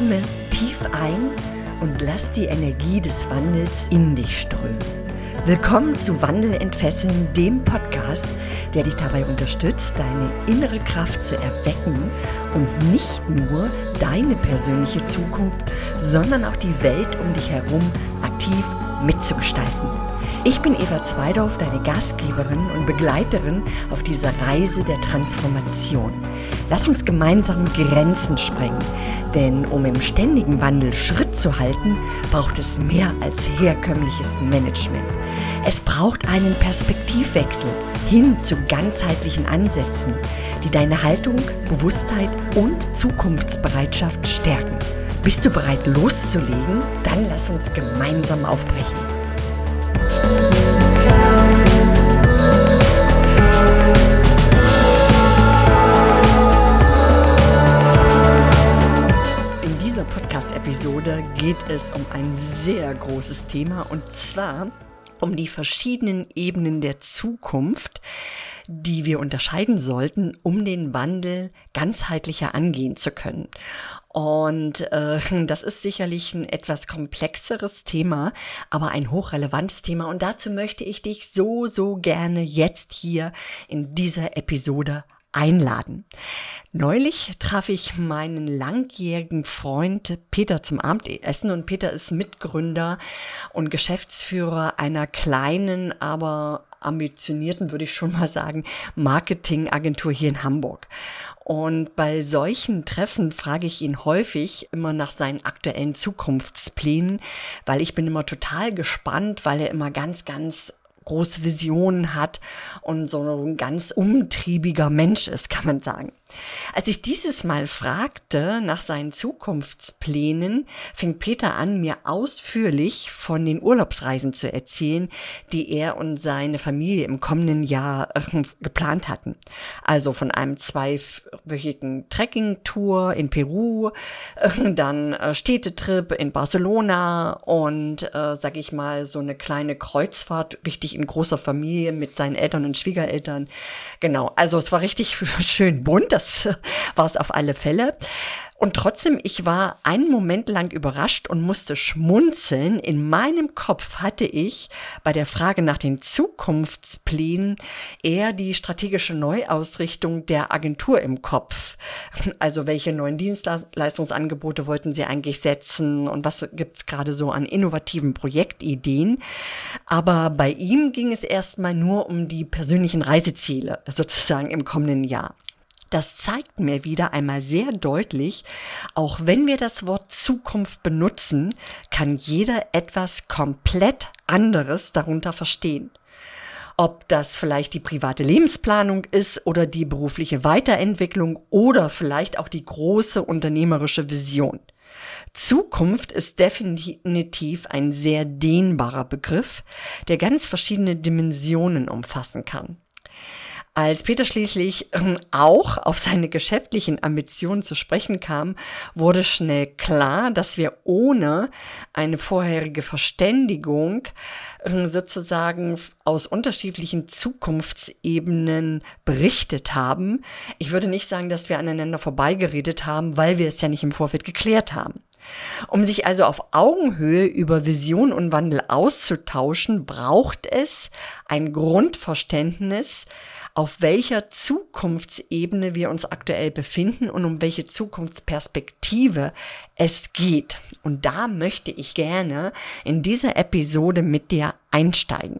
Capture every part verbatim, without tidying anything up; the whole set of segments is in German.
Atme tief ein und lass die Energie des Wandels in dich strömen. Willkommen zu Wandel entfesseln, dem Podcast, der dich dabei unterstützt, deine innere Kraft zu erwecken und nicht nur deine persönliche Zukunft, sondern auch die Welt um dich herum aktiv mitzugestalten. Ich bin Eva Zweidorf, deine Gastgeberin und Begleiterin auf dieser Reise der Transformation. Lass uns gemeinsam Grenzen sprengen, denn um im ständigen Wandel Schritt zu halten, braucht es mehr als herkömmliches Management. Es braucht einen Perspektivwechsel hin zu ganzheitlichen Ansätzen, die deine Haltung, Bewusstheit und Zukunftsbereitschaft stärken. Bist du bereit loszulegen? Dann lass uns gemeinsam aufbrechen. In dieser Podcast-Episode geht es um ein sehr großes Thema, und zwar um die verschiedenen Ebenen der Zukunft, die wir unterscheiden sollten, um den Wandel ganzheitlicher angehen zu können. Und äh, das ist sicherlich ein etwas komplexeres Thema, aber ein hochrelevantes Thema. Und dazu möchte ich dich so, so gerne jetzt hier in dieser Episode einladen. Neulich traf ich meinen langjährigen Freund Peter zum Abendessen, und Peter ist Mitgründer und Geschäftsführer einer kleinen, aber ambitionierten, würde ich schon mal sagen, Marketingagentur hier in Hamburg. Und bei solchen Treffen frage ich ihn häufig immer nach seinen aktuellen Zukunftsplänen, weil ich bin immer total gespannt, weil er immer ganz, ganz große Visionen hat und so ein ganz umtriebiger Mensch ist, kann man sagen. Als ich dieses Mal fragte nach seinen Zukunftsplänen, fing Peter an, mir ausführlich von den Urlaubsreisen zu erzählen, die er und seine Familie im kommenden Jahr äh, geplant hatten. Also von einem zweiwöchigen Trekking-Tour in Peru, äh, dann äh, Städtetrip in Barcelona und, äh, sag ich mal, so eine kleine Kreuzfahrt, richtig in großer Familie mit seinen Eltern und Schwiegereltern. Genau, also es war richtig schön bunt. Das war es auf alle Fälle. Und trotzdem, ich war einen Moment lang überrascht und musste schmunzeln. In meinem Kopf hatte ich bei der Frage nach den Zukunftsplänen eher die strategische Neuausrichtung der Agentur im Kopf. Also welche neuen Dienstleistungsangebote wollten sie eigentlich setzen und was gibt's gerade so an innovativen Projektideen. Aber bei ihm ging es erstmal nur um die persönlichen Reiseziele sozusagen im kommenden Jahr. Das zeigt mir wieder einmal sehr deutlich, auch wenn wir das Wort Zukunft benutzen, kann jeder etwas komplett anderes darunter verstehen. Ob das vielleicht die private Lebensplanung ist oder die berufliche Weiterentwicklung oder vielleicht auch die große unternehmerische Vision. Zukunft ist definitiv ein sehr dehnbarer Begriff, der ganz verschiedene Dimensionen umfassen kann. Als Peter schließlich auch auf seine geschäftlichen Ambitionen zu sprechen kam, wurde schnell klar, dass wir ohne eine vorherige Verständigung sozusagen aus unterschiedlichen Zukunftsebenen berichtet haben. Ich würde nicht sagen, dass wir aneinander vorbeigeredet haben, weil wir es ja nicht im Vorfeld geklärt haben. Um sich also auf Augenhöhe über Vision und Wandel auszutauschen, braucht es ein Grundverständnis, auf welcher Zukunftsebene wir uns aktuell befinden und um welche Zukunftsperspektive es geht. Und da möchte ich gerne in dieser Episode mit dir einsteigen.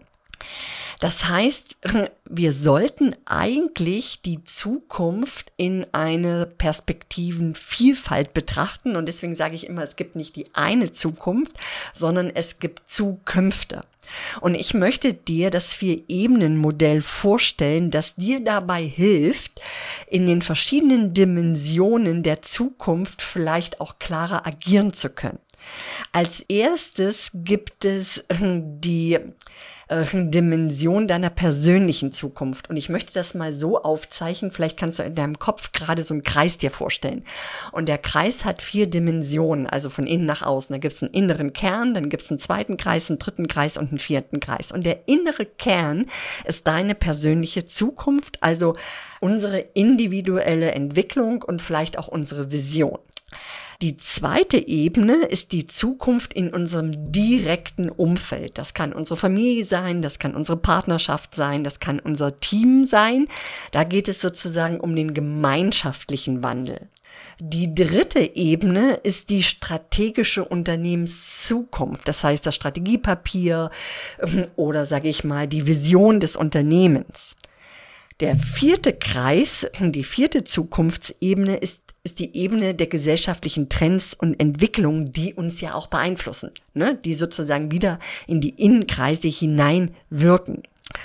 Das heißt, wir sollten eigentlich die Zukunft in eine Perspektivenvielfalt betrachten, und deswegen sage ich immer, es gibt nicht die eine Zukunft, sondern es gibt Zukünfte. Und ich möchte dir das Vier-Ebenen-Modell vorstellen, das dir dabei hilft, in den verschiedenen Dimensionen der Zukunft vielleicht auch klarer agieren zu können. Als erstes gibt es die äh, Dimension deiner persönlichen Zukunft. Und ich möchte das mal so aufzeichnen, vielleicht kannst du in deinem Kopf gerade so einen Kreis dir vorstellen. Und der Kreis hat vier Dimensionen, also von innen nach außen. Da gibt es einen inneren Kern, dann gibt es einen zweiten Kreis, einen dritten Kreis und einen vierten Kreis. Und der innere Kern ist deine persönliche Zukunft, also unsere individuelle Entwicklung und vielleicht auch unsere Vision. Die zweite Ebene ist die Zukunft in unserem direkten Umfeld. Das kann unsere Familie sein, das kann unsere Partnerschaft sein, das kann unser Team sein. Da geht es sozusagen um den gemeinschaftlichen Wandel. Die dritte Ebene ist die strategische Unternehmenszukunft, das heißt das Strategiepapier oder sage ich mal die Vision des Unternehmens. Der vierte Kreis, die vierte Zukunftsebene ist, ist die Ebene der gesellschaftlichen Trends und Entwicklungen, die uns ja auch beeinflussen, ne? Die sozusagen wieder in die Innenkreise hineinwirken.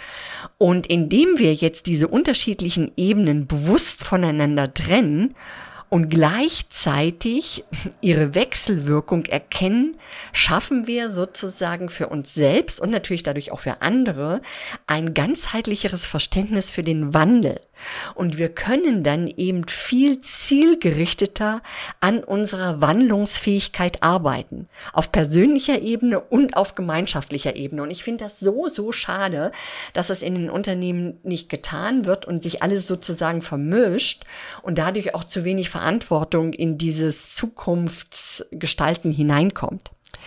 Und indem wir jetzt diese unterschiedlichen Ebenen bewusst voneinander trennen und gleichzeitig ihre Wechselwirkung erkennen, schaffen wir sozusagen für uns selbst und natürlich dadurch auch für andere ein ganzheitlicheres Verständnis für den Wandel. Und wir können dann eben viel zielgerichteter an unserer Wandlungsfähigkeit arbeiten. Auf persönlicher Ebene und auf gemeinschaftlicher Ebene. Und ich finde das so, so schade, dass das in den Unternehmen nicht getan wird und sich alles sozusagen vermischt und dadurch auch zu wenig Verantwortung in dieses Zukunftsgestalten hineinkommt.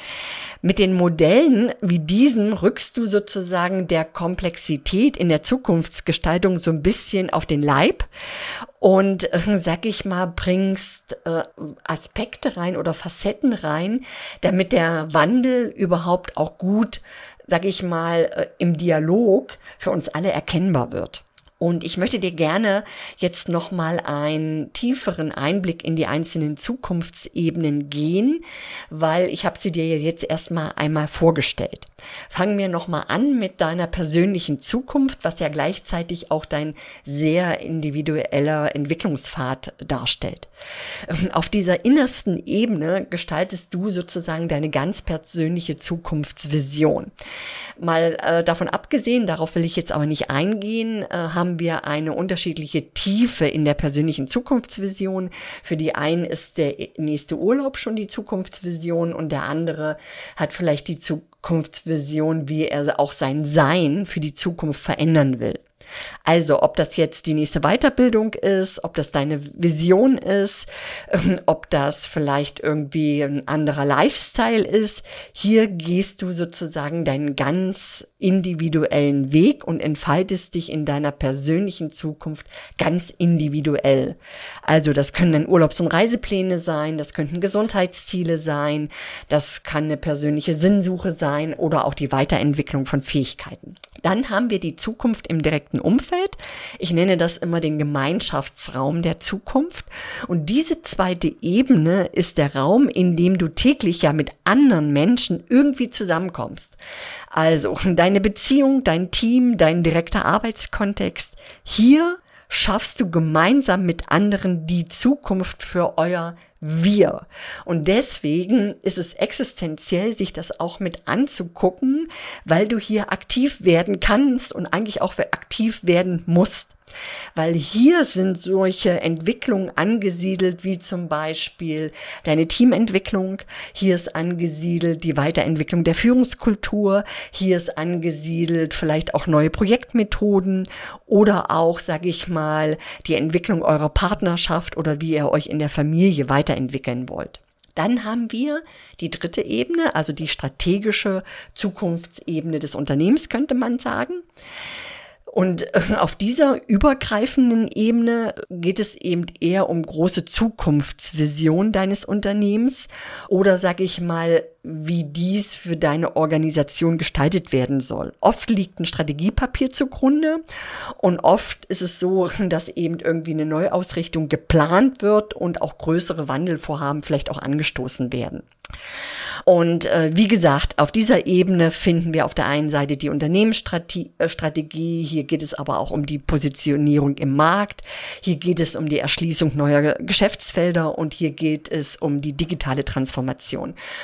Mit den Modellen wie diesen rückst du sozusagen der Komplexität in der Zukunftsgestaltung so ein bisschen auf den Leib und, äh, sag ich mal, bringst äh, Aspekte rein oder Facetten rein, damit der Wandel überhaupt auch gut, sag ich mal, äh, im Dialog für uns alle erkennbar wird. Und ich möchte dir gerne jetzt nochmal einen tieferen Einblick in die einzelnen Zukunftsebenen gehen, weil ich habe sie dir jetzt erstmal einmal vorgestellt. Fangen wir nochmal an mit deiner persönlichen Zukunft, was ja gleichzeitig auch dein sehr individueller Entwicklungspfad darstellt. Auf dieser innersten Ebene gestaltest du sozusagen deine ganz persönliche Zukunftsvision. Mal äh, davon abgesehen, darauf will ich jetzt aber nicht eingehen, äh, haben wir eine unterschiedliche Tiefe in der persönlichen Zukunftsvision. Für die einen ist der nächste Urlaub schon die Zukunftsvision und der andere hat vielleicht die Zukunftsvision, wie er auch sein Sein für die Zukunft verändern will. Also, ob das jetzt die nächste Weiterbildung ist, ob das deine Vision ist, ähm, ob das vielleicht irgendwie ein anderer Lifestyle ist, hier gehst du sozusagen deinen ganz individuellen Weg und entfaltest dich in deiner persönlichen Zukunft ganz individuell. Also, das können dann Urlaubs- und Reisepläne sein, das könnten Gesundheitsziele sein, das kann eine persönliche Sinnsuche sein oder auch die Weiterentwicklung von Fähigkeiten. Dann haben wir die Zukunft im direkten Umfeld. Ich nenne das immer den Gemeinschaftsraum der Zukunft. Und diese zweite Ebene ist der Raum, in dem du täglich ja mit anderen Menschen irgendwie zusammenkommst. Also deine Beziehung, dein Team, dein direkter Arbeitskontext. Hier schaffst du gemeinsam mit anderen die Zukunft für euer Wir. Und deswegen ist es existenziell, sich das auch mit anzugucken, weil du hier aktiv werden kannst und eigentlich auch aktiv werden musst. Weil hier sind solche Entwicklungen angesiedelt, wie zum Beispiel deine Teamentwicklung, hier ist angesiedelt die Weiterentwicklung der Führungskultur, hier ist angesiedelt vielleicht auch neue Projektmethoden oder auch, sage ich mal, die Entwicklung eurer Partnerschaft oder wie ihr euch in der Familie weiterentwickeln wollt. Dann haben wir die dritte Ebene, also die strategische Zukunftsebene des Unternehmens, könnte man sagen. Und auf dieser übergreifenden Ebene geht es eben eher um große Zukunftsvision deines Unternehmens oder, sag ich mal, wie dies für deine Organisation gestaltet werden soll. Oft liegt ein Strategiepapier zugrunde und oft ist es so, dass eben irgendwie eine Neuausrichtung geplant wird und auch größere Wandelvorhaben vielleicht auch angestoßen werden. Und äh, wie gesagt, auf dieser Ebene finden wir auf der einen Seite die Unternehmensstrategie, hier geht es aber auch um die Positionierung im Markt, hier geht es um die Erschließung neuer Geschäftsfelder und hier geht es um die digitale Transformation. Und jetzt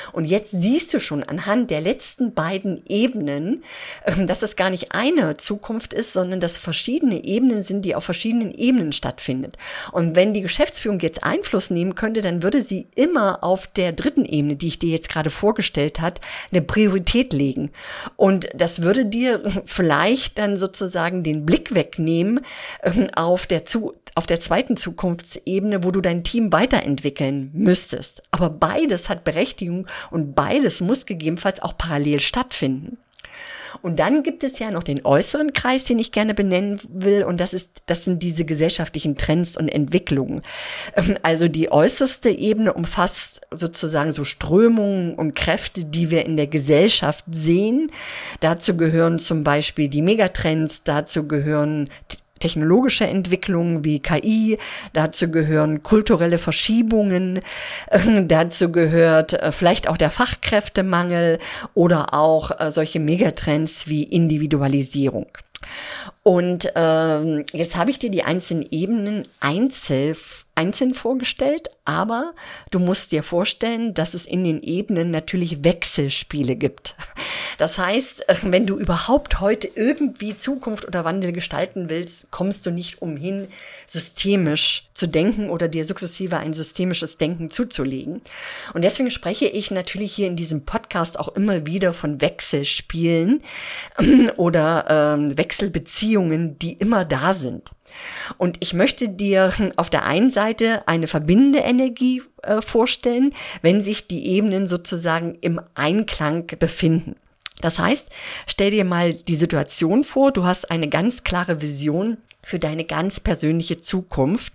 jetzt siehst du schon anhand der letzten beiden Ebenen, dass es gar nicht eine Zukunft ist, sondern dass verschiedene Ebenen sind, die auf verschiedenen Ebenen stattfinden. Und wenn die Geschäftsführung jetzt Einfluss nehmen könnte, dann würde sie immer auf der dritten Ebene, die ich dir jetzt gerade vorgestellt habe, eine Priorität legen. Und das würde dir vielleicht dann sozusagen den Blick wegnehmen auf der zu auf der zweiten Zukunftsebene, wo du dein Team weiterentwickeln müsstest. Aber beides hat Berechtigung und beides muss gegebenenfalls auch parallel stattfinden. Und dann gibt es ja noch den äußeren Kreis, den ich gerne benennen will, und das ist, das sind diese gesellschaftlichen Trends und Entwicklungen. Also die äußerste Ebene umfasst sozusagen so Strömungen und Kräfte, die wir in der Gesellschaft sehen. Dazu gehören zum Beispiel die Megatrends, dazu gehören technologische Entwicklungen wie K I, dazu gehören kulturelle Verschiebungen, äh, dazu gehört äh, vielleicht auch der Fachkräftemangel oder auch äh, solche Megatrends wie Individualisierung. Und ähm, jetzt habe ich dir die einzelnen Ebenen einzeln, einzeln vorgestellt, aber du musst dir vorstellen, dass es in den Ebenen natürlich Wechselspiele gibt. Das heißt, wenn du überhaupt heute irgendwie Zukunft oder Wandel gestalten willst, kommst du nicht umhin, systemisch zu denken oder dir sukzessive ein systemisches Denken zuzulegen. Und deswegen spreche ich natürlich hier in diesem Podcast auch immer wieder von Wechselspielen oder ähm, Wechselbeziehungen, die immer da sind. Und ich möchte dir auf der einen Seite eine verbindende Energie äh, vorstellen, wenn sich die Ebenen sozusagen im Einklang befinden. Das heißt, stell dir mal die Situation vor, du hast eine ganz klare Vision für deine ganz persönliche Zukunft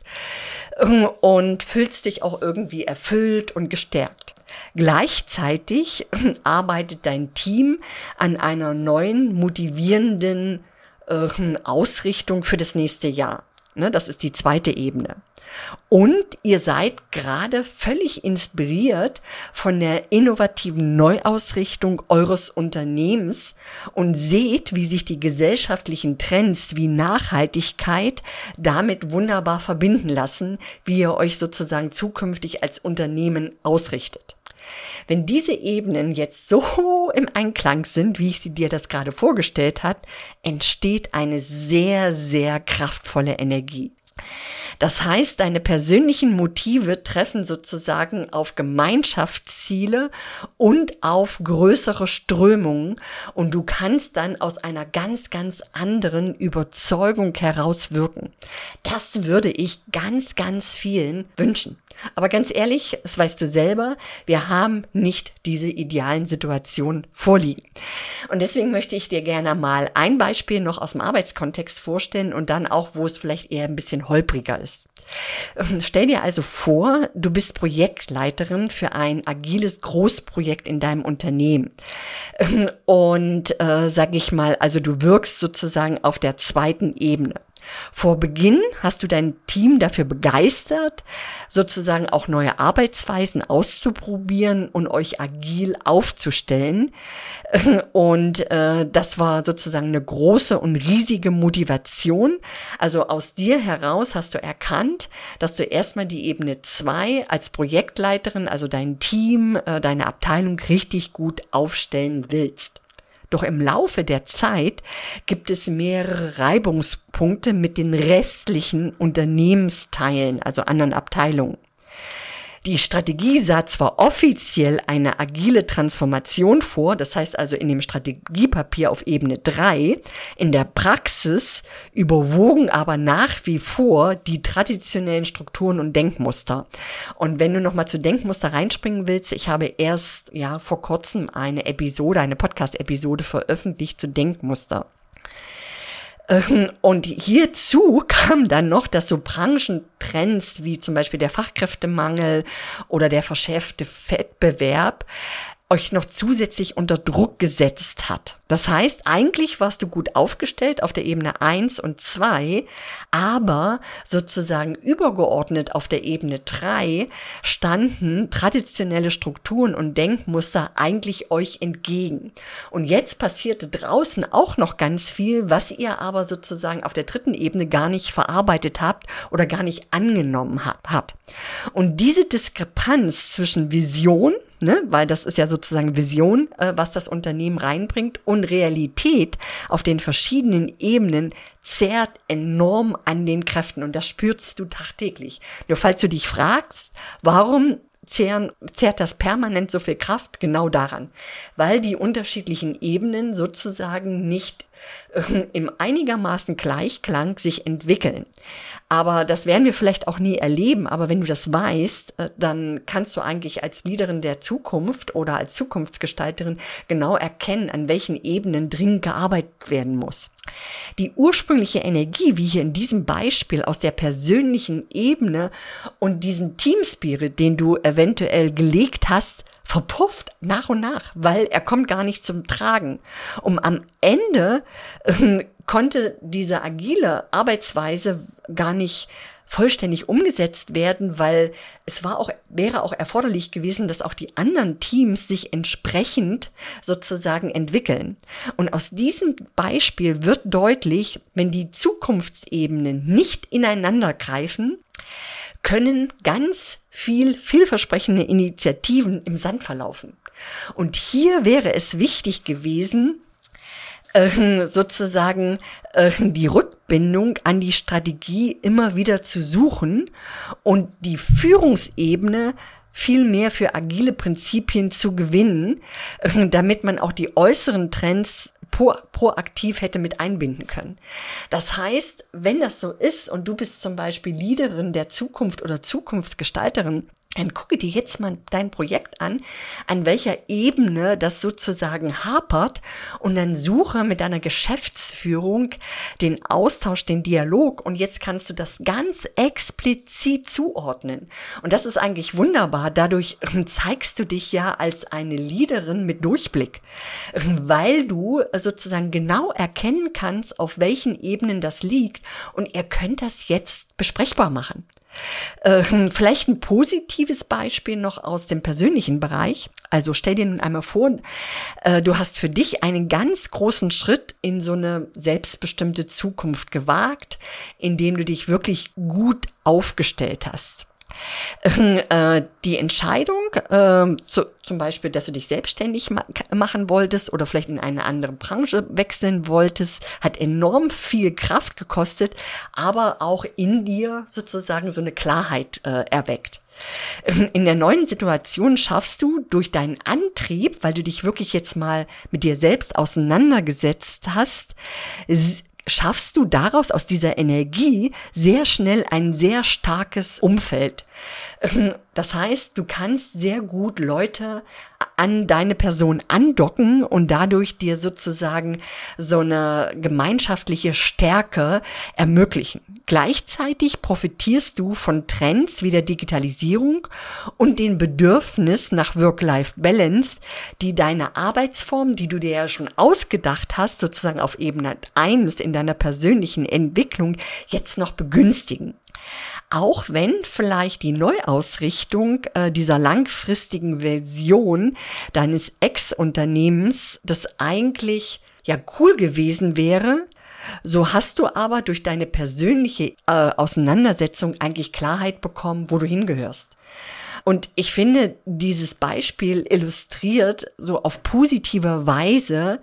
und fühlst dich auch irgendwie erfüllt und gestärkt. Gleichzeitig arbeitet dein Team an einer neuen, motivierenden äh, Ausrichtung für das nächste Jahr. Ne, das ist die zweite Ebene. Und ihr seid gerade völlig inspiriert von der innovativen Neuausrichtung eures Unternehmens und seht, wie sich die gesellschaftlichen Trends wie Nachhaltigkeit damit wunderbar verbinden lassen, wie ihr euch sozusagen zukünftig als Unternehmen ausrichtet. Wenn diese Ebenen jetzt so im Einklang sind, wie ich sie dir das gerade vorgestellt habe, entsteht eine sehr, sehr kraftvolle Energie. Das heißt, deine persönlichen Motive treffen sozusagen auf Gemeinschaftsziele und auf größere Strömungen und du kannst dann aus einer ganz, ganz anderen Überzeugung heraus wirken. Das würde ich ganz, ganz vielen wünschen. Aber ganz ehrlich, das weißt du selber, wir haben nicht diese idealen Situationen vorliegen. Und deswegen möchte ich dir gerne mal ein Beispiel noch aus dem Arbeitskontext vorstellen und dann auch, wo es vielleicht eher ein bisschen holpriger ist. Stell dir also vor, du bist Projektleiterin für ein agiles Großprojekt in deinem Unternehmen. Und äh, sag ich mal, also du wirkst sozusagen auf der zweiten Ebene. Vor Beginn hast du dein Team dafür begeistert, sozusagen auch neue Arbeitsweisen auszuprobieren und euch agil aufzustellen. Und äh, das war sozusagen eine große und riesige Motivation. Also aus dir heraus hast du erkannt, dass du erstmal die Ebene zwei als Projektleiterin, also dein Team, äh, deine Abteilung richtig gut aufstellen willst. Doch im Laufe der Zeit gibt es mehrere Reibungspunkte mit den restlichen Unternehmensteilen, also anderen Abteilungen. Die Strategie sah zwar offiziell eine agile Transformation vor, das heißt also in dem Strategiepapier auf Ebene drei, in der Praxis überwogen aber nach wie vor die traditionellen Strukturen und Denkmuster. Und wenn du nochmal zu Denkmuster reinspringen willst, ich habe erst ja vor kurzem eine Episode, eine Podcast-Episode veröffentlicht zu Denkmuster. Und hierzu kam dann noch, dass so Branchentrends wie zum Beispiel der Fachkräftemangel oder der verschärfte Wettbewerb euch noch zusätzlich unter Druck gesetzt hat. Das heißt, eigentlich warst du gut aufgestellt auf der Ebene eins und zwei, aber sozusagen übergeordnet auf der Ebene drei standen traditionelle Strukturen und Denkmuster eigentlich euch entgegen. Und jetzt passierte draußen auch noch ganz viel, was ihr aber sozusagen auf der dritten Ebene gar nicht verarbeitet habt oder gar nicht angenommen habt. Und diese Diskrepanz zwischen Vision, ne? Weil das ist ja sozusagen Vision, äh, was das Unternehmen reinbringt, und Realität auf den verschiedenen Ebenen zehrt enorm an den Kräften und das spürst du tagtäglich. Nur falls du dich fragst, warum zehren, zehrt das permanent so viel Kraft? Genau daran, weil die unterschiedlichen Ebenen sozusagen nicht äh, im einigermaßen Gleichklang sich entwickeln. Aber das werden wir vielleicht auch nie erleben, aber wenn du das weißt, äh, dann kannst du eigentlich als Leaderin der Zukunft oder als Zukunftsgestalterin genau erkennen, an welchen Ebenen dringend gearbeitet werden muss. Die ursprüngliche Energie, wie hier in diesem Beispiel aus der persönlichen Ebene und diesen Teamspirit, den du eventuell gelegt hast, verpufft nach und nach, weil er kommt gar nicht zum Tragen. Um am Ende äh, konnte diese agile Arbeitsweise gar nicht vollständig umgesetzt werden, weil es war auch, wäre auch erforderlich gewesen, dass auch die anderen Teams sich entsprechend sozusagen entwickeln. Und aus diesem Beispiel wird deutlich, wenn die Zukunftsebenen nicht ineinander greifen, können ganz viel vielversprechende Initiativen im Sand verlaufen. Und hier wäre es wichtig gewesen, äh, sozusagen äh, die Rückbindung an die Strategie immer wieder zu suchen und die Führungsebene viel mehr für agile Prinzipien zu gewinnen, äh, damit man auch die äußeren Trends pro, proaktiv hätte mit einbinden können. Das heißt, wenn das so ist und du bist zum Beispiel Leaderin der Zukunft oder Zukunftsgestalterin, dann gucke dir jetzt mal dein Projekt an, an welcher Ebene das sozusagen hapert, und dann suche mit deiner Geschäftsführung den Austausch, den Dialog, und jetzt kannst du das ganz explizit zuordnen. Und das ist eigentlich wunderbar. Dadurch zeigst du dich ja als eine Leaderin mit Durchblick, weil du sozusagen genau erkennen kannst, auf welchen Ebenen das liegt, und ihr könnt das jetzt besprechbar machen. Äh, vielleicht ein positives Beispiel noch aus dem persönlichen Bereich. Also stell dir nun einmal vor, äh, du hast für dich einen ganz großen Schritt in so eine selbstbestimmte Zukunft gewagt, indem du dich wirklich gut aufgestellt hast. Äh, die Entscheidung, äh, zu, zum Beispiel, dass du dich selbstständig ma- machen wolltest oder vielleicht in eine andere Branche wechseln wolltest, hat enorm viel Kraft gekostet, aber auch in dir sozusagen so eine Klarheit äh, erweckt. In der neuen Situation schaffst du durch deinen Antrieb, weil du dich wirklich jetzt mal mit dir selbst auseinandergesetzt hast, schaffst du daraus, aus dieser Energie, sehr schnell ein sehr starkes Umfeld. Das heißt, du kannst sehr gut Leute an deine Person andocken und dadurch dir sozusagen so eine gemeinschaftliche Stärke ermöglichen. Gleichzeitig profitierst du von Trends wie der Digitalisierung und den Bedürfnis nach Work-Life-Balance, die deine Arbeitsform, die du dir ja schon ausgedacht hast, sozusagen auf Ebene eins in deiner persönlichen Entwicklung, jetzt noch begünstigen. Auch wenn vielleicht die Neuausrichtung äh, dieser langfristigen Version deines Ex-Unternehmens das eigentlich ja cool gewesen wäre, so hast du aber durch deine persönliche äh, Auseinandersetzung eigentlich Klarheit bekommen, wo du hingehörst. Und ich finde, dieses Beispiel illustriert so auf positive Weise,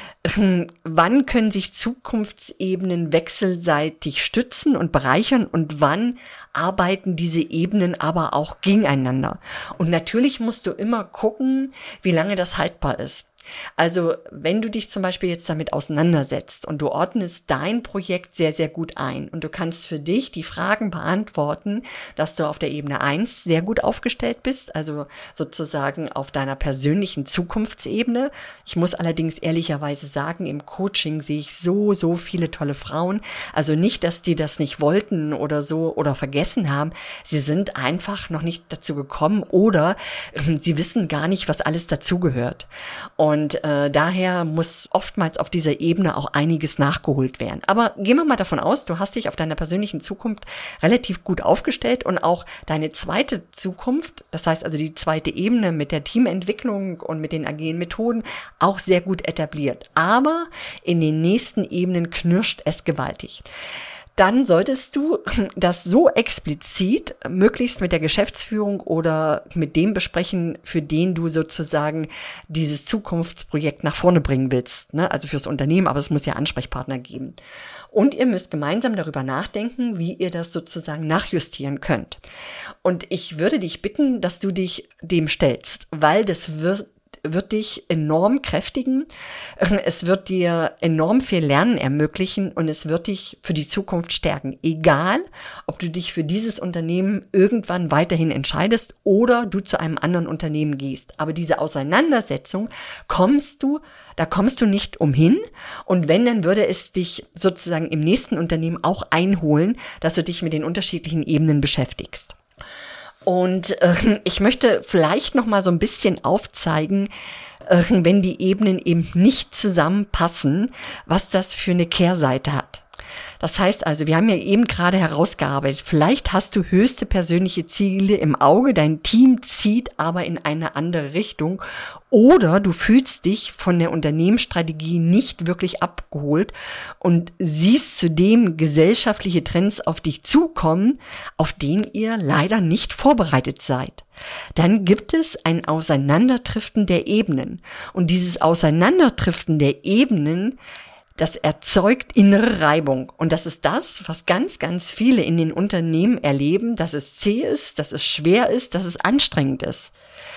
wann können sich Zukunftsebenen wechselseitig stützen und bereichern und wann arbeiten diese Ebenen aber auch gegeneinander. Und natürlich musst du immer gucken, wie lange das haltbar ist. Also wenn du dich zum Beispiel jetzt damit auseinandersetzt und du ordnest dein Projekt sehr, sehr gut ein und du kannst für dich die Fragen beantworten, dass du auf der Ebene eins sehr gut aufgestellt bist, also sozusagen auf deiner persönlichen Zukunftsebene. Ich muss allerdings ehrlicherweise sagen, im Coaching sehe ich so, so viele tolle Frauen. Also nicht, dass die das nicht wollten oder so oder vergessen haben. Sie sind einfach noch nicht dazu gekommen oder äh, sie wissen gar nicht, was alles dazugehört. Und Und äh, daher muss oftmals auf dieser Ebene auch einiges nachgeholt werden. Aber gehen wir mal davon aus, du hast dich auf deiner persönlichen Zukunft relativ gut aufgestellt und auch deine zweite Zukunft, das heißt also die zweite Ebene mit der Teamentwicklung und mit den agilen Methoden, auch sehr gut etabliert. Aber in den nächsten Ebenen knirscht es gewaltig. dann solltest du das so explizit möglichst mit der Geschäftsführung oder mit dem besprechen, für den du sozusagen dieses Zukunftsprojekt nach vorne bringen willst, ne? Also fürs Unternehmen, aber es muss ja Ansprechpartner geben. Und ihr müsst gemeinsam darüber nachdenken, wie ihr das sozusagen nachjustieren könnt. Und ich würde dich bitten, dass du dich dem stellst, weil das wird wird dich enorm kräftigen, es wird dir enorm viel Lernen ermöglichen und es wird dich für die Zukunft stärken. Egal, ob du dich für dieses Unternehmen irgendwann weiterhin entscheidest oder du zu einem anderen Unternehmen gehst. Aber diese Auseinandersetzung kommst du, da kommst du nicht umhin. Und wenn, dann würde es dich sozusagen im nächsten Unternehmen auch einholen, dass du dich mit den unterschiedlichen Ebenen beschäftigst. Und äh, ich möchte vielleicht noch mal so ein bisschen aufzeigen, äh, wenn die Ebenen eben nicht zusammenpassen, was das für eine Kehrseite hat. Das heißt also, wir haben ja eben gerade herausgearbeitet, vielleicht hast du höchste persönliche Ziele im Auge, dein Team zieht aber in eine andere Richtung oder du fühlst dich von der Unternehmensstrategie nicht wirklich abgeholt und siehst zudem gesellschaftliche Trends auf dich zukommen, auf denen ihr leider nicht vorbereitet seid. Dann gibt es ein Auseinanderdriften der Ebenen und dieses Auseinanderdriften der Ebenen, das erzeugt innere Reibung. Und das ist das, was ganz, ganz viele in den Unternehmen erleben, dass es zäh ist, dass es schwer ist, dass es anstrengend ist.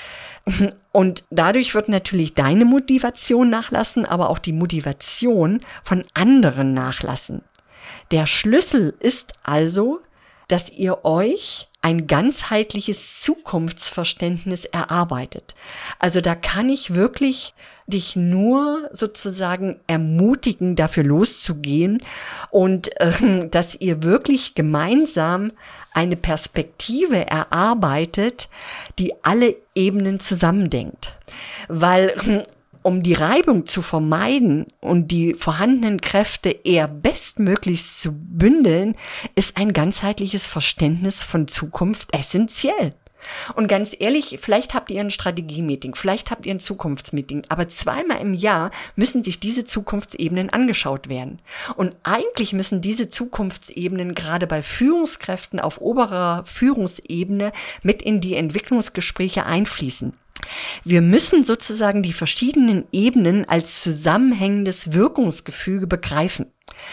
Und dadurch wird natürlich deine Motivation nachlassen, aber auch die Motivation von anderen nachlassen. Der Schlüssel ist also, dass ihr euch ein ganzheitliches Zukunftsverständnis erarbeitet. Also da kann ich wirklich dich nur sozusagen ermutigen, dafür loszugehen und äh, dass ihr wirklich gemeinsam eine Perspektive erarbeitet, die alle Ebenen zusammendenkt. Weil um die Reibung zu vermeiden und die vorhandenen Kräfte eher bestmöglichst zu bündeln, ist ein ganzheitliches Verständnis von Zukunft essentiell. Und ganz ehrlich, vielleicht habt ihr ein Strategie-Meeting, vielleicht habt ihr ein Zukunftsmeeting, aber zweimal im Jahr müssen sich diese Zukunftsebenen angeschaut werden. Und eigentlich müssen diese Zukunftsebenen gerade bei Führungskräften auf oberer Führungsebene mit in die Entwicklungsgespräche einfließen. Wir müssen sozusagen die verschiedenen Ebenen als zusammenhängendes Wirkungsgefüge begreifen.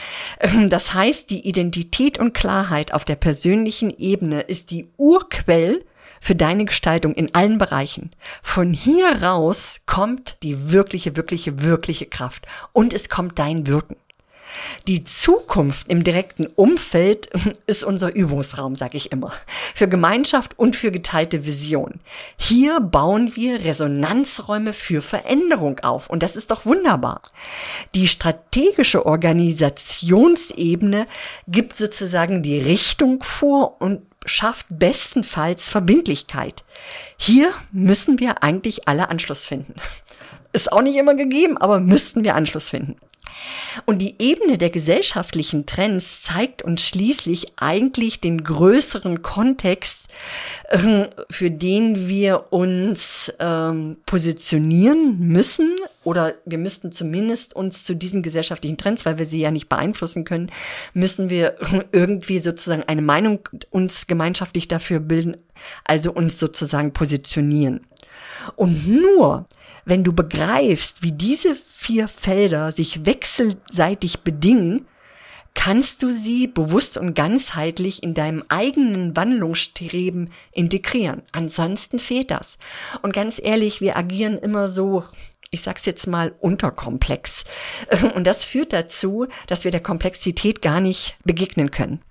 Das heißt, die Identität und Klarheit auf der persönlichen Ebene ist die Urquell für deine Gestaltung in allen Bereichen. Von hier raus kommt die wirkliche, wirkliche, wirkliche Kraft und es kommt dein Wirken. Die Zukunft im direkten Umfeld ist unser Übungsraum, sage ich immer, für Gemeinschaft und für geteilte Vision. Hier bauen wir Resonanzräume für Veränderung auf und das ist doch wunderbar. Die strategische Organisationsebene gibt sozusagen die Richtung vor und schafft bestenfalls Verbindlichkeit. Hier müssen wir eigentlich alle Anschluss finden. Ist auch nicht immer gegeben, aber müssten wir Anschluss finden. Und die Ebene der gesellschaftlichen Trends zeigt uns schließlich eigentlich den größeren Kontext, äh, für den wir uns ähm, positionieren müssen, oder wir müssten zumindest uns zu diesen gesellschaftlichen Trends, weil wir sie ja nicht beeinflussen können, müssen wir irgendwie sozusagen eine Meinung uns gemeinschaftlich dafür bilden, also uns sozusagen positionieren. Und nur wenn du begreifst, wie diese vier Felder sich wechselseitig bedingen, kannst du sie bewusst und ganzheitlich in deinem eigenen Wandlungsstreben integrieren. Ansonsten fehlt das. Und ganz ehrlich, wir agieren immer so, ich sag's jetzt mal, unterkomplex. Und das führt dazu, dass wir der Komplexität gar nicht begegnen können.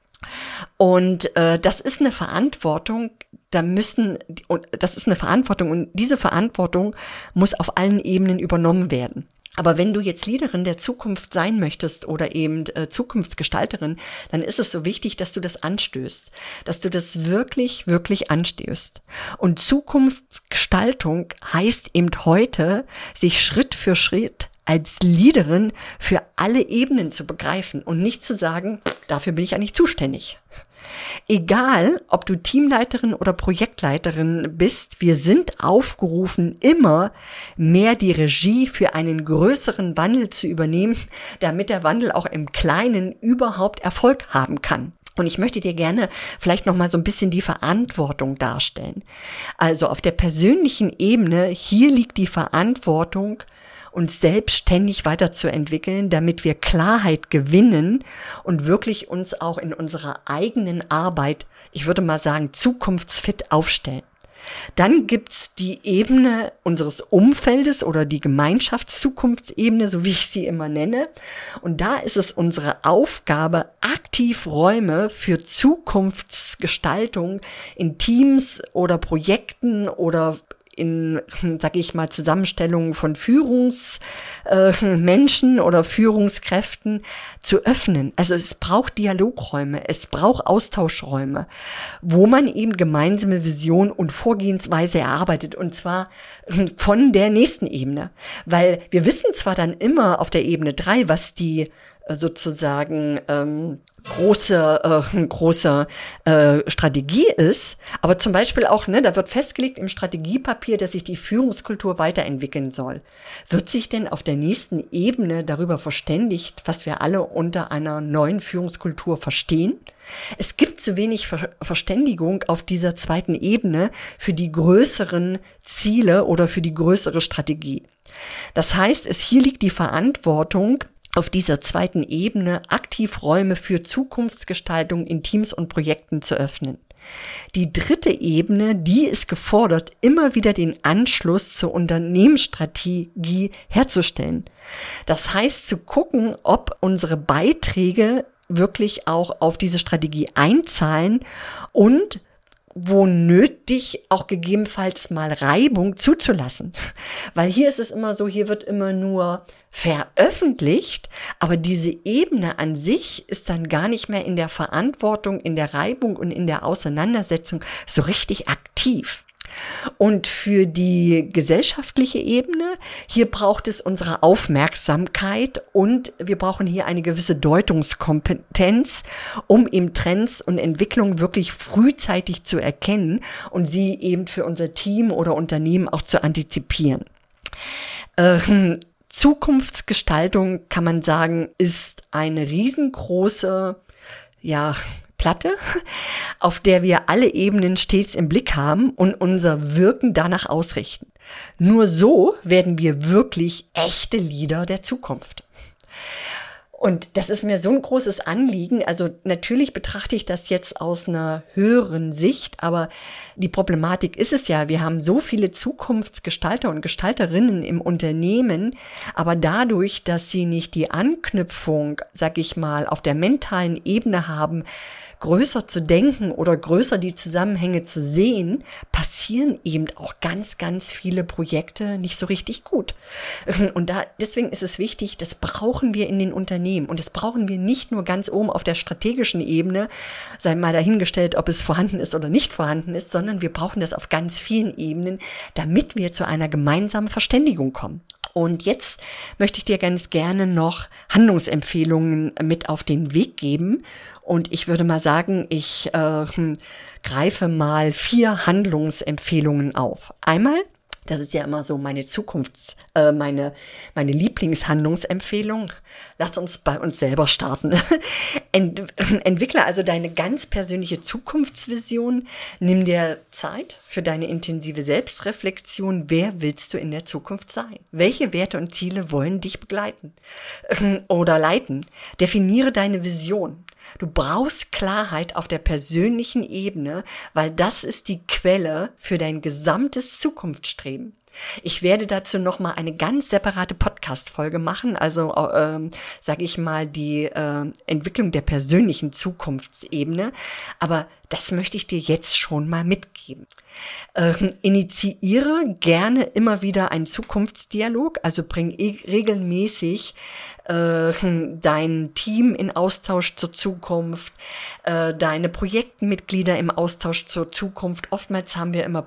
Und äh, das ist eine Verantwortung, da müssen, und das ist eine Verantwortung und diese Verantwortung muss auf allen Ebenen übernommen werden. Aber wenn du jetzt Leaderin der Zukunft sein möchtest oder eben äh, Zukunftsgestalterin, dann ist es so wichtig, dass du das anstößt, dass du das wirklich, wirklich anstößt. Und Zukunftsgestaltung heißt eben heute, sich Schritt für Schritt als Leaderin für alle Ebenen zu begreifen und nicht zu sagen, dafür bin ich ja nicht zuständig. Egal, ob du Teamleiterin oder Projektleiterin bist, wir sind aufgerufen, immer mehr die Regie für einen größeren Wandel zu übernehmen, damit der Wandel auch im Kleinen überhaupt Erfolg haben kann. Und ich möchte dir gerne vielleicht noch mal so ein bisschen die Verantwortung darstellen. Also auf der persönlichen Ebene, hier liegt die Verantwortung, uns selbstständig weiterzuentwickeln, damit wir Klarheit gewinnen und wirklich uns auch in unserer eigenen Arbeit, ich würde mal sagen, zukunftsfit aufstellen. Dann gibt's die Ebene unseres Umfeldes oder die Gemeinschaftszukunftsebene, so wie ich sie immer nenne. Und da ist es unsere Aufgabe, aktiv Räume für Zukunftsgestaltung in Teams oder Projekten oder in, sag ich mal, Zusammenstellungen von Führungsmenschen äh, oder Führungskräften zu öffnen. Also es braucht Dialogräume, es braucht Austauschräume, wo man eben gemeinsame Vision und Vorgehensweise erarbeitet, und zwar von der nächsten Ebene. Weil wir wissen zwar dann immer auf der Ebene drei, was die äh, sozusagen ähm, große äh, große äh, Strategie ist, aber zum Beispiel auch, ne, da wird festgelegt im Strategiepapier, dass sich die Führungskultur weiterentwickeln soll. Wird sich denn auf der nächsten Ebene darüber verständigt, was wir alle unter einer neuen Führungskultur verstehen? Es gibt zu wenig Ver- Verständigung auf dieser zweiten Ebene für die größeren Ziele oder für die größere Strategie. Das heißt, es hier liegt die Verantwortung, auf dieser zweiten Ebene aktiv Räume für Zukunftsgestaltung in Teams und Projekten zu öffnen. Die dritte Ebene, die ist gefordert, immer wieder den Anschluss zur Unternehmensstrategie herzustellen. Das heißt, zu gucken, ob unsere Beiträge wirklich auch auf diese Strategie einzahlen und wo nötig auch gegebenenfalls mal Reibung zuzulassen. Weil hier ist es immer so, hier wird immer nur veröffentlicht, aber diese Ebene an sich ist dann gar nicht mehr in der Verantwortung, in der Reibung und in der Auseinandersetzung so richtig aktiv. Und für die gesellschaftliche Ebene, hier braucht es unsere Aufmerksamkeit und wir brauchen hier eine gewisse Deutungskompetenz, um eben Trends und Entwicklungen wirklich frühzeitig zu erkennen und sie eben für unser Team oder Unternehmen auch zu antizipieren. Ähm, Zukunftsgestaltung, kann man sagen, ist eine riesengroße, ja, Platte, auf der wir alle Ebenen stets im Blick haben und unser Wirken danach ausrichten. Nur so werden wir wirklich echte Leader der Zukunft. Und das ist mir so ein großes Anliegen. Also natürlich betrachte ich das jetzt aus einer höheren Sicht, aber die Problematik ist es ja, wir haben so viele Zukunftsgestalter und Gestalterinnen im Unternehmen, aber dadurch, dass sie nicht die Anknüpfung, sag ich mal, auf der mentalen Ebene haben, größer zu denken oder größer die Zusammenhänge zu sehen, passieren eben auch ganz, ganz viele Projekte nicht so richtig gut. Und da, deswegen ist es wichtig, das brauchen wir in den Unternehmen. Und das brauchen wir nicht nur ganz oben auf der strategischen Ebene, sei mal dahingestellt, ob es vorhanden ist oder nicht vorhanden ist, sondern wir brauchen das auf ganz vielen Ebenen, damit wir zu einer gemeinsamen Verständigung kommen. Und jetzt möchte ich dir ganz gerne noch Handlungsempfehlungen mit auf den Weg geben. Und ich würde mal sagen, ich äh, greife mal vier Handlungsempfehlungen auf. Einmal, das ist ja immer so meine Zukunfts-, äh, meine, meine Lieblingshandlungsempfehlung. Lass uns bei uns selber starten. Ent, entwickle also deine ganz persönliche Zukunftsvision. Nimm dir Zeit für deine intensive Selbstreflexion. Wer willst du in der Zukunft sein? Welche Werte und Ziele wollen dich begleiten oder leiten? Definiere deine Vision. Du brauchst Klarheit auf der persönlichen Ebene, weil das ist die Quelle für dein gesamtes Zukunftsstreben. Ich werde dazu nochmal eine ganz separate Podcast-Folge machen, also ähm, sage ich mal die äh, Entwicklung der persönlichen Zukunftsebene, aber das möchte ich dir jetzt schon mal mitgeben. Ähm, initiiere gerne immer wieder einen Zukunftsdialog, also bring e- regelmäßig äh, dein Team in Austausch zur Zukunft, äh, deine Projektmitglieder im Austausch zur Zukunft. Oftmals haben wir immer Projekt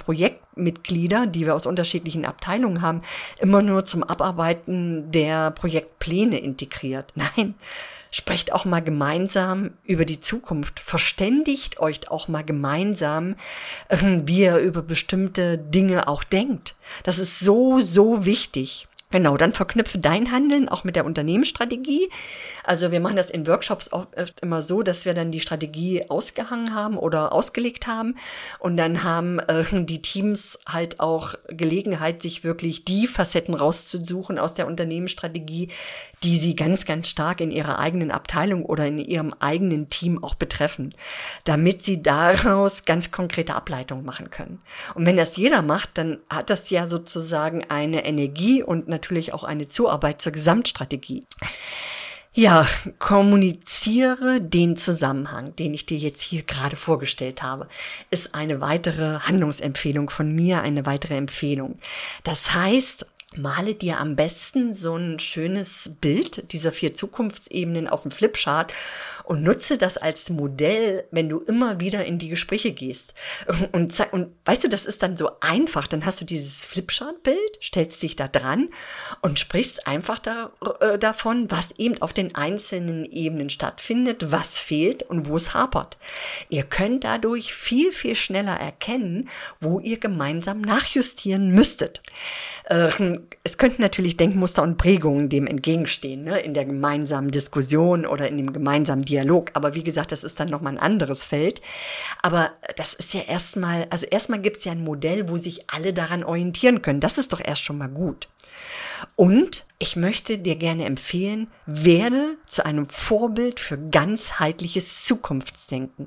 Teammitglieder, die wir aus unterschiedlichen Abteilungen haben, immer nur zum Abarbeiten der Projektpläne integriert. Nein, sprecht auch mal gemeinsam über die Zukunft. Verständigt euch auch mal gemeinsam, wie ihr über bestimmte Dinge auch denkt. Das ist so, so wichtig. Genau, dann verknüpfe dein Handeln auch mit der Unternehmensstrategie. Also wir machen das in Workshops oft immer so, dass wir dann die Strategie ausgehangen haben oder ausgelegt haben und dann haben äh, die Teams halt auch Gelegenheit, sich wirklich die Facetten rauszusuchen aus der Unternehmensstrategie, die sie ganz, ganz stark in ihrer eigenen Abteilung oder in ihrem eigenen Team auch betreffen, damit sie daraus ganz konkrete Ableitungen machen können. Und wenn das jeder macht, dann hat das ja sozusagen eine Energie und natürlich auch eine Zuarbeit zur Gesamtstrategie. Ja, kommuniziere den Zusammenhang, den ich dir jetzt hier gerade vorgestellt habe, ist eine weitere Handlungsempfehlung von mir, eine weitere Empfehlung. Das heißt, male dir am besten so ein schönes Bild dieser vier Zukunftsebenen auf dem Flipchart und nutze das als Modell, wenn du immer wieder in die Gespräche gehst. Und, und weißt du, das ist dann so einfach. Dann hast du dieses Flipchart-Bild, stellst dich da dran und sprichst einfach da, äh, davon, was eben auf den einzelnen Ebenen stattfindet, was fehlt und wo es hapert. Ihr könnt dadurch viel, viel schneller erkennen, wo ihr gemeinsam nachjustieren müsstet. Äh, es könnten natürlich Denkmuster und Prägungen dem entgegenstehen, ne, in der gemeinsamen Diskussion oder in dem gemeinsamen Dialog. Aber wie gesagt, das ist dann nochmal ein anderes Feld. Aber das ist ja erstmal, also erstmal gibt es ja ein Modell, wo sich alle daran orientieren können. Das ist doch erst schon mal gut. Und ich möchte dir gerne empfehlen, werde zu einem Vorbild für ganzheitliches Zukunftsdenken.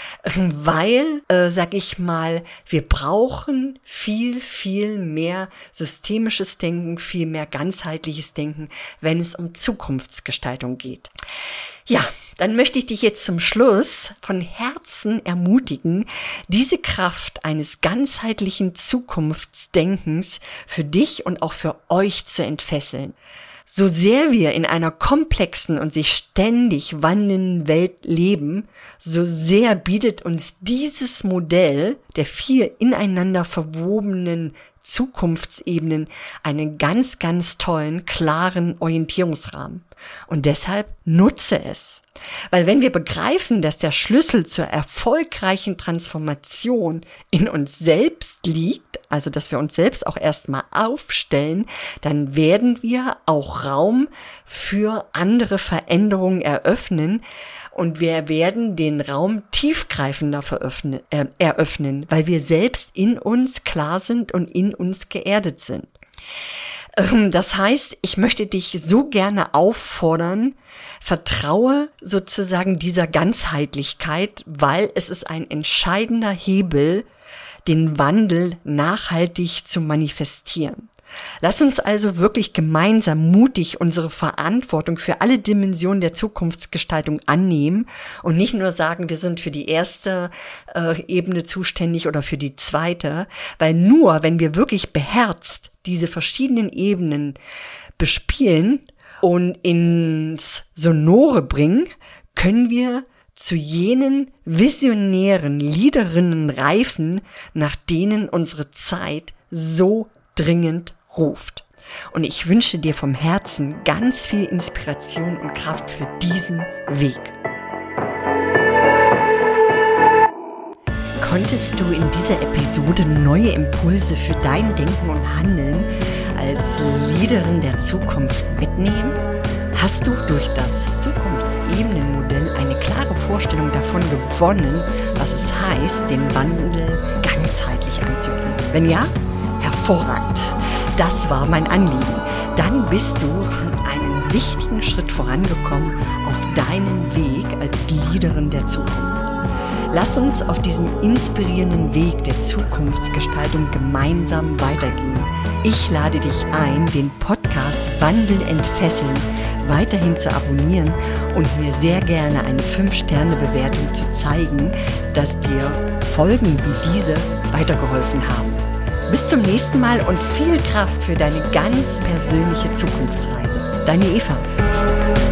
Weil, äh, sag ich mal, wir brauchen viel, viel mehr systemisches Denken, viel mehr ganzheitliches Denken, wenn es um Zukunftsgestaltung geht. Ja, dann möchte ich dich jetzt zum Schluss von Herzen ermutigen, diese Kraft eines ganzheitlichen Zukunftsdenkens für dich und auch für euch zu entfesseln. So sehr wir in einer komplexen und sich ständig wandelnden Welt leben, so sehr bietet uns dieses Modell der vier ineinander verwobenen Zukunftsebenen einen ganz, ganz tollen, klaren Orientierungsrahmen. Und deshalb nutze es. Weil wenn wir begreifen, dass der Schlüssel zur erfolgreichen Transformation in uns selbst liegt, also dass wir uns selbst auch erstmal aufstellen, dann werden wir auch Raum für andere Veränderungen eröffnen und wir werden den Raum tiefgreifender veröffnen, äh, eröffnen, weil wir selbst in uns klar sind und in uns geerdet sind. Das heißt, ich möchte dich so gerne auffordern, vertraue sozusagen dieser Ganzheitlichkeit, weil es ist ein entscheidender Hebel, den Wandel nachhaltig zu manifestieren. Lass uns also wirklich gemeinsam mutig unsere Verantwortung für alle Dimensionen der Zukunftsgestaltung annehmen und nicht nur sagen, wir sind für die erste äh, Ebene zuständig oder für die zweite, weil nur wenn wir wirklich beherzt diese verschiedenen Ebenen bespielen und ins Sonore bringen, können wir zu jenen visionären Leaderinnen reifen, nach denen unsere Zeit so dringend ruft. Und ich wünsche dir vom Herzen ganz viel Inspiration und Kraft für diesen Weg. Konntest du in dieser Episode neue Impulse für dein Denken und Handeln als Leaderin der Zukunft mitnehmen? Hast du durch das Zukunftsebenenmodell eine klare Vorstellung davon gewonnen, was es heißt, den Wandel ganzheitlich anzugehen? Wenn ja, hervorragend. Das war mein Anliegen. Dann bist du einen wichtigen Schritt vorangekommen auf deinen Weg als Leaderin der Zukunft. Lass uns auf diesem inspirierenden Weg der Zukunftsgestaltung gemeinsam weitergehen. Ich lade dich ein, den Podcast Wandel entfesseln weiterhin zu abonnieren und mir sehr gerne eine fünf Sterne Bewertung zu zeigen, dass dir Folgen wie diese weitergeholfen haben. Bis zum nächsten Mal und viel Kraft für deine ganz persönliche Zukunftsreise. Deine Eva.